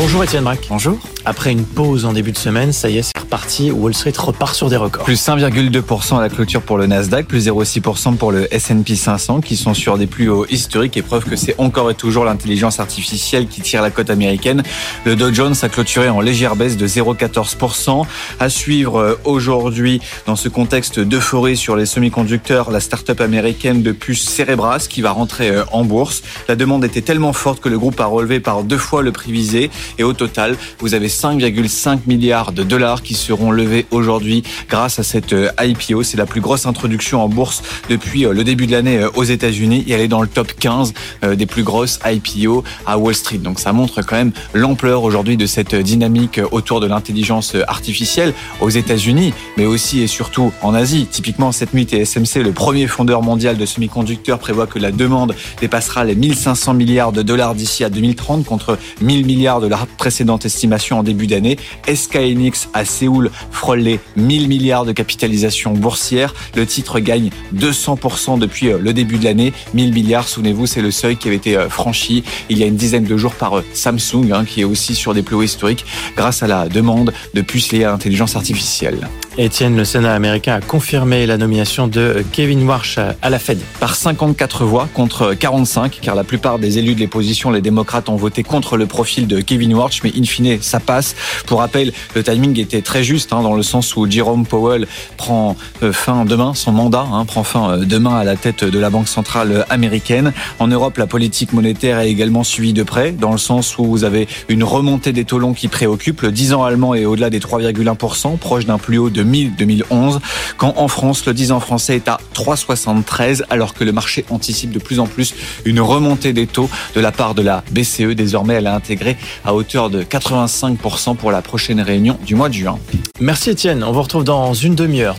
Bonjour Étienne Braque. Bonjour. Après une pause en début de semaine, ça y est, c'est reparti. Wall Street repart sur des records. Plus 1,2% à la clôture pour le Nasdaq, plus 0,6% pour le S&P 500 qui sont sur des plus hauts historiques et preuve que c'est encore et toujours l'intelligence artificielle qui tire la cote américaine. Le Dow Jones a clôturé en légère baisse de 0,14%. À suivre aujourd'hui dans ce contexte d'euphorie sur les semi-conducteurs, la start-up américaine de puces Cerebras qui va rentrer en bourse. La demande était tellement forte que le groupe a relevé par 2 fois le prix visé et au total, vous avez 5,5 milliards de dollars qui seront levés aujourd'hui grâce à cette IPO. C'est la plus grosse introduction en bourse depuis le début de l'année aux États-Unis et elle est dans le top 15 des plus grosses IPO à Wall Street. Donc ça montre quand même l'ampleur aujourd'hui de cette dynamique autour de l'intelligence artificielle aux États-Unis, mais aussi et surtout en Asie. Typiquement, cette nuit, TSMC, le premier fondeur mondial de semi-conducteurs, prévoit que la demande dépassera les 1500 milliards de dollars d'ici à 2030 contre 1000 milliards de la précédente estimation en début d'année. SK Hynix à Séoul frôle les 1000 milliards de capitalisation boursière. Le titre gagne 200% depuis le début de l'année. 1000 milliards, souvenez-vous, c'est le seuil qui avait été franchi il y a une dizaine de jours par Samsung, qui est aussi sur des plus hauts historiques grâce à la demande de puces liées à l'intelligence artificielle. Étienne, le Sénat américain a confirmé la nomination de Kevin Warsh à la Fed. Par 54 voix contre 45, car la plupart des élus de l'opposition, les démocrates, ont voté contre le profil de Kevin Warsh, mais in fine, ça passe. Pour rappel, le timing était très juste, dans le sens où Jerome Powell prend fin demain, son mandat prend fin demain à la tête de la Banque centrale américaine. En Europe, la politique monétaire est également suivie de près, dans le sens où vous avez une remontée des taux longs qui préoccupe. Le 10 ans allemand est au-delà des 3,1%, proche d'un plus haut de 2011, quand en France, le 10 ans français est à 3,73, alors que le marché anticipe de plus en plus une remontée des taux de la part de la BCE. Désormais, elle a intégré à hauteur de 85% pour la prochaine réunion du mois de juin. Merci Étienne, on vous retrouve dans une demi-heure.